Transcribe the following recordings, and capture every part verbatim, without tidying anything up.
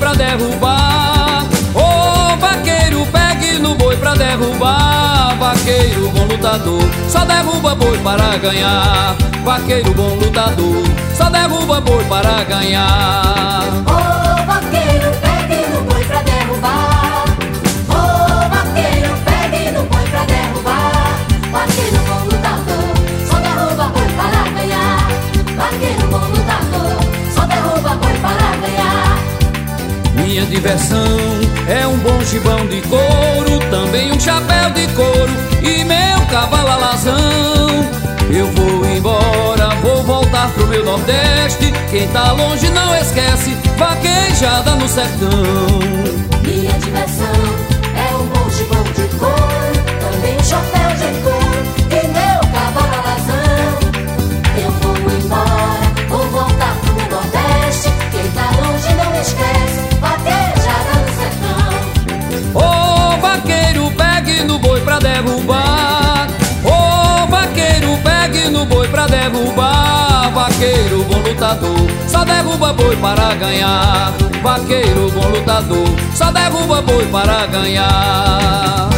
pra derrubar. Ô vaqueiro, pegue no boi pra derrubar. Vaqueiro bom lutador, só derruba boi para ganhar. Vaqueiro bom lutador, só derruba boi para ganhar. Ô vaqueiro, pegue no boi pra derrubar. Ô vaqueiro, pegue no boi pra derrubar. Vaqueiro bom lutador, só derruba boi para ganhar. Vaqueiro bom lutador, só derruba boi para ganhar. Minha diversão é um bom gibão de couro, também um chapéu de couro e meu cavalo alazão. Eu vou embora, vou voltar pro meu Nordeste. Quem tá longe não esquece, vaquejada no sertão. Minha diversão é um bom gibão de couro, também um chapéu de couro e meu cavalo alazão. Eu vou embora, vou voltar pro meu Nordeste. Quem tá longe não esquece, vaquejada no sertão. Ô vaqueiro, pegue no boi pra derrubar. Ô vaqueiro, pegue no boi pra derrubar. Vaqueiro bom lutador, só derruba boi para ganhar. Vaqueiro bom lutador, só derruba boi para ganhar.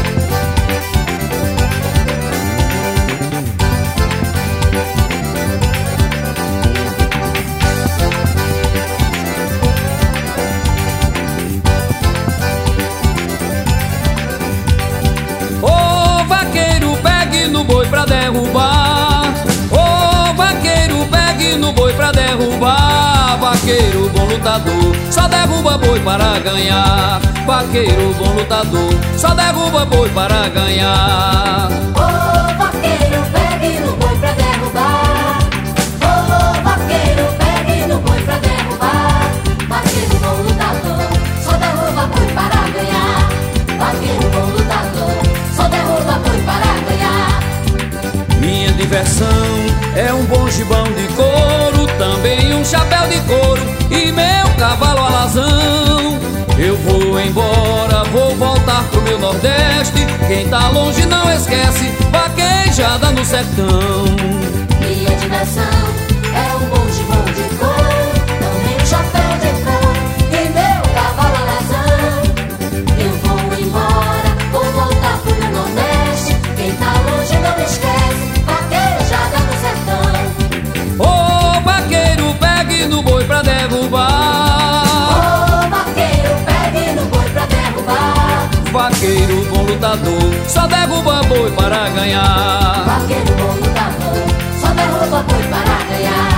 Ô vaqueiro, pegue no boi pra derrubar. Ô vaqueiro, pegue no boi pra derrubar. Vaqueiro bom lutador, só derruba boi para ganhar. Vaqueiro bom lutador, só derruba boi para ganhar. Ô vaqueiro, pegue no boi pra derrubar. Ô vaqueiro, pegue no boi pra derrubar. Vaqueiro bom lutador, só derruba boi para ganhar. Vaqueiro bom lutador, só derruba boi para ganhar. Minha diversão é um bom gibão de couro, também um chapéu de couro e meu cavalo alazão. Eu vou embora, vou voltar pro meu Nordeste. Quem tá longe não esquece, vaquejada no sertão. Minha diversão é um bom gibão de couro, também um chapéu de couro e meu cavalo alazão. Eu vou embora, vou voltar pro meu Nordeste. Quem tá longe não esquece, vaquejada no sertão. Ô vaqueiro, pegue no boi pra derrubar. Ô vaqueiro, pegue no boi pra derrubar. Vaqueiro bom lutador, só derruba boi para ganhar. Vaqueiro bom lutador, só derruba boi para ganhar.